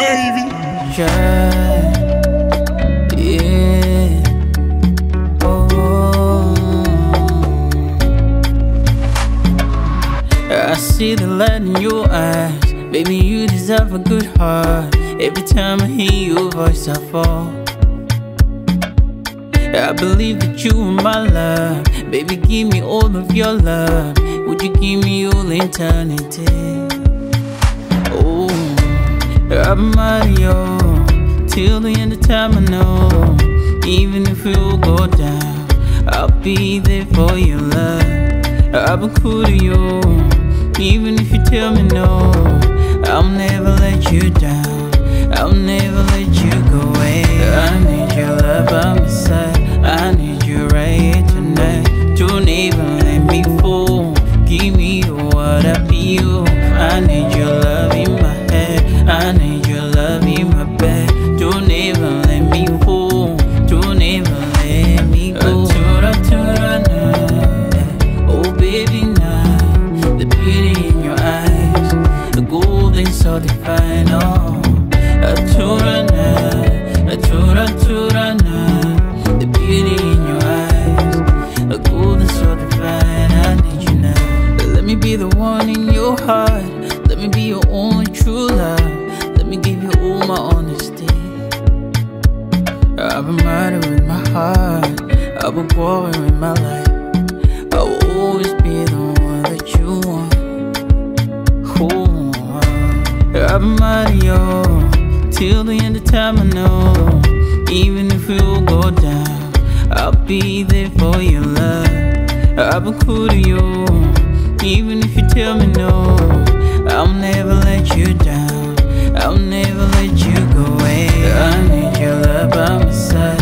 baby. Try, yeah. Oh, I see the light in your eyes. Baby, you deserve a good heart. Every time I hear your voice, I fall. I believe that you are my love. Baby, give me all of your love. Would you give me all eternity? Oh, I'm Mario. Till the end of time, I know. Even if we all go down, I'll be there for your love. I'll be cool to you. Even if you tell me no, I'll never let you down. I'll never let you go away. I need your love by my side. I need you right here tonight. Don't even let me fall. Give me what I feel. I need your love in my head. I need your love in my bed. Don't even let me fall. Don't even let me go. Oh baby, now the beauty in your eyes, the gold is so divine. Oh, the beauty in your eyes, the gold is so divine. I need you now. Let me be the one in your heart. Let me be your only true love. Let me give you all my honesty. I've been riding with my heart. I've been going with my life. I will always be the one that you want. Oh, I've been Mario. Till the end of time, I know. Even if we all go down, I'll be there for your love. I'll be cool to you. Even if you tell me no, I'll never let you down. I'll never let you go away. I need your love by my side.